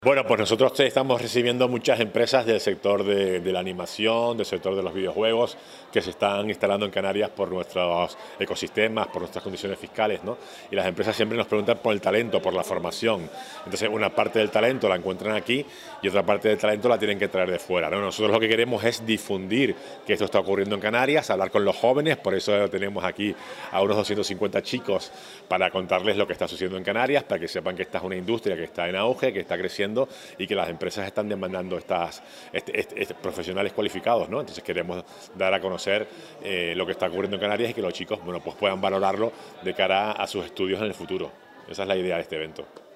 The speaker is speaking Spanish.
Bueno, pues nosotros estamos recibiendo muchas empresas del sector de la animación, del sector de los videojuegos, que se están instalando en Canarias por nuestros ecosistemas, por nuestras condiciones fiscales, ¿no? Y las empresas siempre nos preguntan por el talento, por la formación. Entonces, una parte del talento la encuentran aquí y otra parte del talento la tienen que traer de fuera, ¿no? Nosotros lo que queremos es difundir que esto está ocurriendo en Canarias, hablar con los jóvenes, por eso tenemos aquí a unos 250 chicos para contarles lo que está sucediendo en Canarias, para que sepan que esta es una industria que está en auge, que está creciendo y que las empresas están demandando profesionales cualificados, ¿no? Entonces queremos dar a conocer lo que está ocurriendo en Canarias y que los chicos, bueno, pues puedan valorarlo de cara a sus estudios en el futuro. Esa es la idea de este evento.